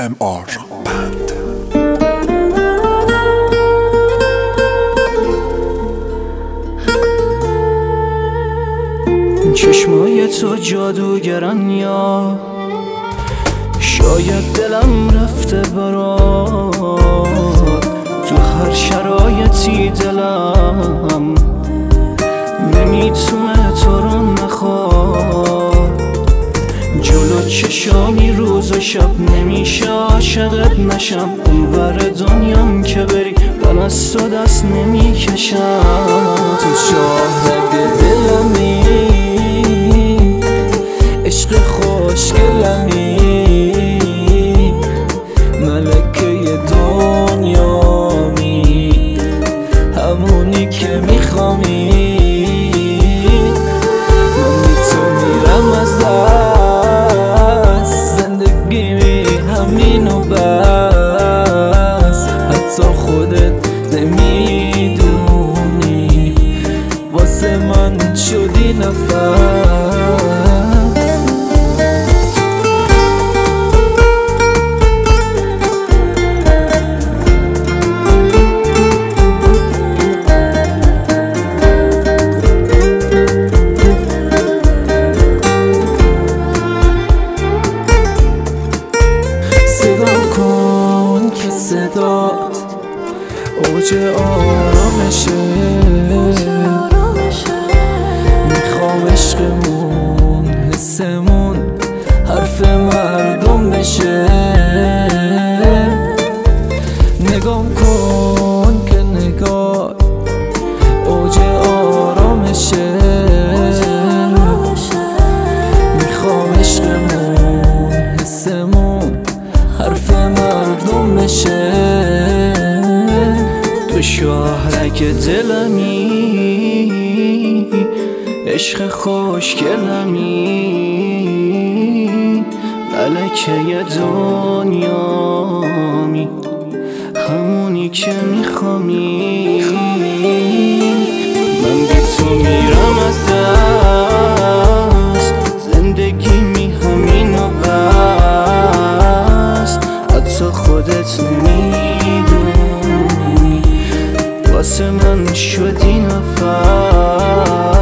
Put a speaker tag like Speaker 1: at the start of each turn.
Speaker 1: AMR Band.
Speaker 2: چشمای تو جادوگرن یا شاید دلم رفته برات، تو هر شرایطی دلم نمیتونه تو رو نخواد. جلو چشامی روز و شب نمیشه عاشقت نشم، اونور دنیام که بری من از تو دست نمیکشم. تو شاهد دلمی، عشق خوشگلمی، ملکه دنیامی، همونی که میخوامی. من بی تو میرم از دست، زندگی همین و بس. حتی خودت نمیدونی واسه من شدی نفس. صدات اوج آرامشه، میخوام عشقمون حسمون حرف مردم بشه. نگام کن که نگاه اوج آرامشه، میخوام عشقمون حسمون حرف مردم بشه. تو شاهرک دلمی، عشق خوشگلمی، ملکه دنیامی، همونی که میخوامی. من بی تو میرم از دست، زندگی می همین و بس. حتی خودت نمیدونی واسه من شدی نفس.